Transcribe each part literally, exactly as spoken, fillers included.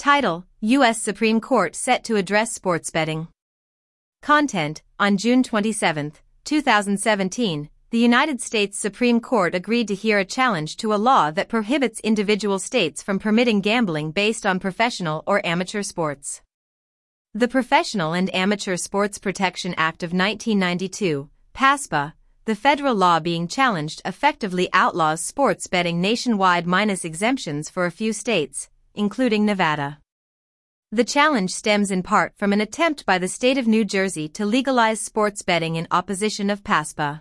Title: U S Supreme Court set to address sports betting. Content: On June twenty-seventh, two thousand seventeen, the United States Supreme Court agreed to hear a challenge to a law that prohibits individual states from permitting gambling based on professional or amateur sports. The Professional and Amateur Sports Protection Act of nineteen ninety-two, PASPA, the federal law being challenged, effectively outlaws sports betting nationwide minus exemptions for a few states, including Nevada. The challenge stems in part from an attempt by the state of New Jersey to legalize sports betting in opposition of PASPA.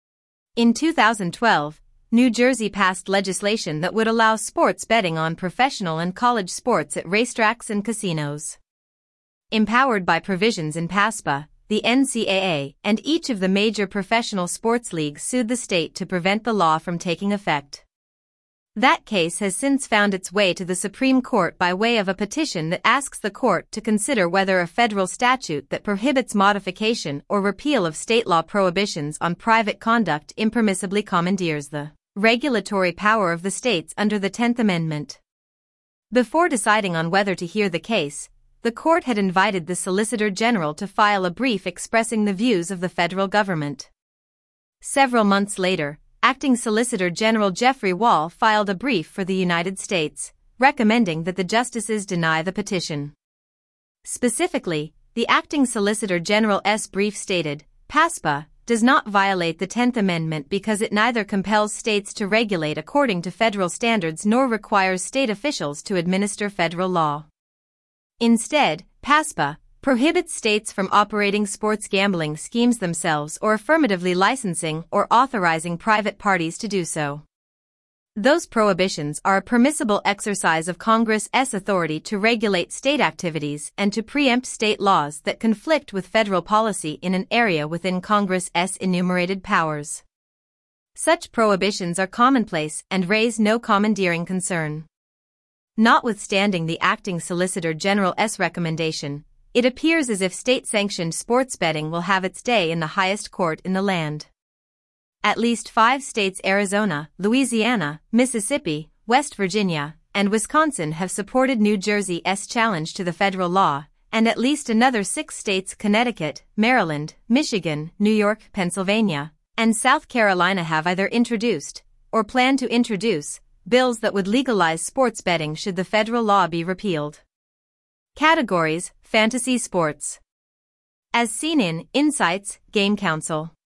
In two thousand twelve, New Jersey passed legislation that would allow sports betting on professional and college sports at racetracks and casinos. Empowered by provisions in PASPA, the N C double A and each of the major professional sports leagues sued the state to prevent the law from taking effect. That case has since found its way to the Supreme Court by way of a petition that asks the court to consider whether a federal statute that prohibits modification or repeal of state law prohibitions on private conduct impermissibly commandeers the regulatory power of the states under the tenth Amendment. Before deciding on whether to hear the case, the court had invited the Solicitor General to file a brief expressing the views of the federal government. Several months later, Acting Solicitor General Jeffrey Wall filed a brief for the United States, recommending that the justices deny the petition. Specifically, the Acting Solicitor General's brief stated, PASPA does not violate the tenth Amendment because it neither compels states to regulate according to federal standards nor requires state officials to administer federal law. Instead, PASPA prohibits states from operating sports gambling schemes themselves or affirmatively licensing or authorizing private parties to do so. Those prohibitions are a permissible exercise of Congress's authority to regulate state activities and to preempt state laws that conflict with federal policy in an area within Congress's enumerated powers. Such prohibitions are commonplace and raise no commandeering concern. Notwithstanding the Acting Solicitor General's recommendation, it appears as if state-sanctioned sports betting will have its day in the highest court in the land. At least five states, Arizona, Louisiana, Mississippi, West Virginia, and Wisconsin, have supported New Jersey's challenge to the federal law, and at least another six states, Connecticut, Maryland, Michigan, New York, Pennsylvania, and South Carolina, have either introduced, or plan to introduce, bills that would legalize sports betting should the federal law be repealed. Categories: Fantasy sports. As seen in Insights, Game Council.